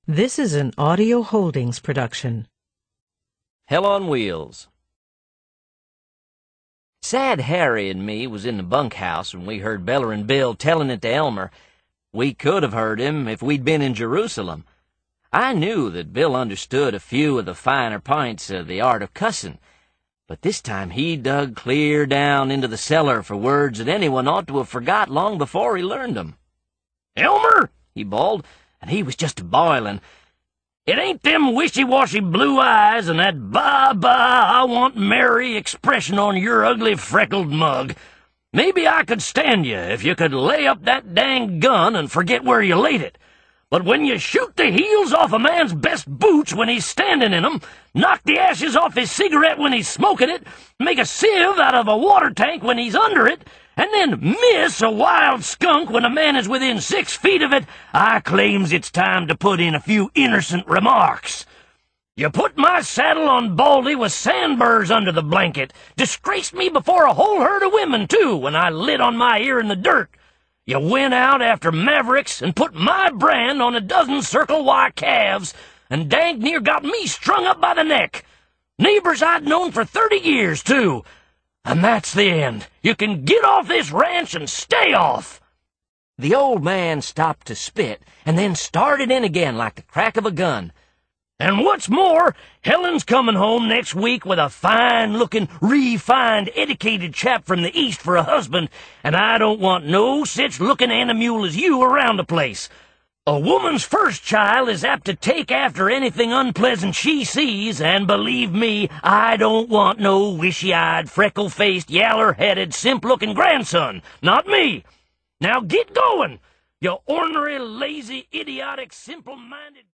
This is an Audio Holdings production. Hell on Wheels. Sad Harry and me was in the bunkhouse when we heard Bellerin' Bill telling it to Elmer. We could have heard him if we'd been in Jerusalem. I knew that Bill understood a few of the finer points of the art of cussin', but this time he dug clear down into the cellar for words that anyone ought to have forgot long before he learned them. "Elmer," he bawled, and he was just a-boilin', "it ain't them wishy-washy blue eyes and that ba-ba, I want Mary expression on your ugly freckled mug. Maybe I could stand you if you could lay up that dang gun and forget where you laid it. But when you shoot the heels off a man's best boots when he's standing in 'em, knock the ashes off his cigarette when he's smoking it, make a sieve out of a water tank when he's under it, and then miss a wild skunk when a man is within 6 feet of it, I claims it's time to put in a few innocent remarks. You put my saddle on Baldy with sandburrs under the blanket, disgraced me before a whole herd of women, too, when I lit on my ear in the dirt. You went out after mavericks and put my brand on a dozen Circle Y calves, and dang near got me strung up by the neck. Neighbors I'd known for 30 years, too. And that's the end. You can get off this ranch and stay off." The old man stopped to spit, and then started in again like the crack of a gun. "And what's more, Helen's coming home next week with a fine-looking, refined, educated chap from the East for a husband, and I don't want no sich-looking animule as you around the place. A woman's first child is apt to take after anything unpleasant she sees, and believe me, I don't want no wishy-eyed, freckle-faced, yaller-headed, simp-looking grandson. Not me. Now get going, you ornery, lazy, idiotic, simple-minded...